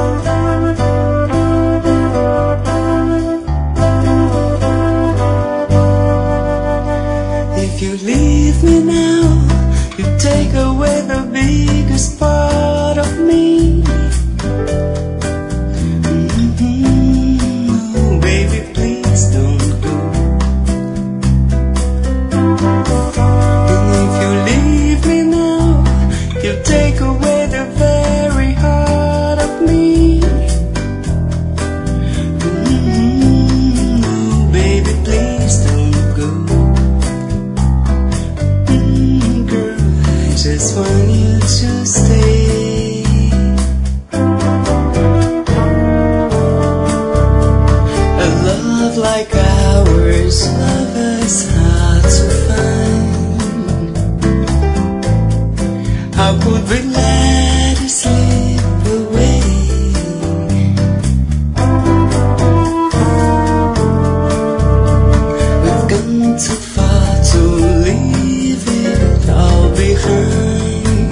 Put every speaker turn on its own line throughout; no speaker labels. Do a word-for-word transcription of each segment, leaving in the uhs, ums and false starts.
If you leave me now, you take away the biggest part of me. Mm-hmm. Oh, baby, please don't go. And if you leave me now, you take away the very heart of me. Mm-hmm. Oh, baby, please don't go. Just want you to stay. A love like ours, love is hard to find. How could we let it slip away? We've gone too far to leave it all behind.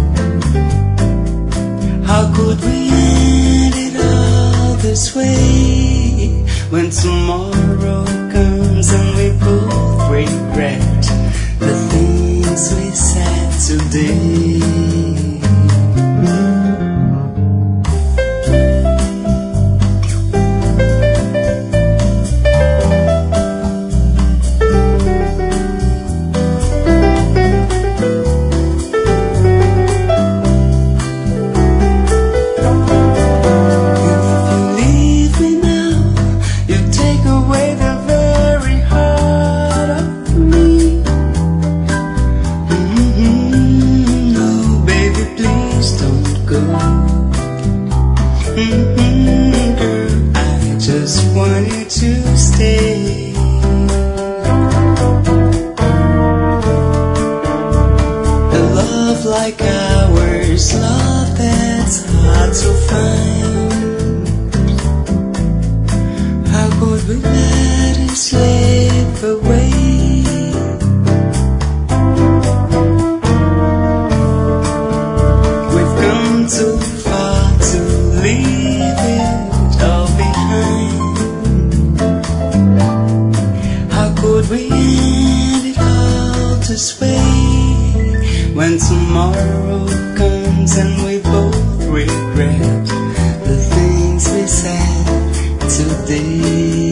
How could we end it all this way? When tomorrow comes and we both regret the things we said today. Mm-hmm, girl, I just want you to stay. A love like ours, love that's hard to find. How could we let it slip away? We've come too far to leave it all behind. How could we end it all this way? When tomorrow comes and we both regret the things we said today.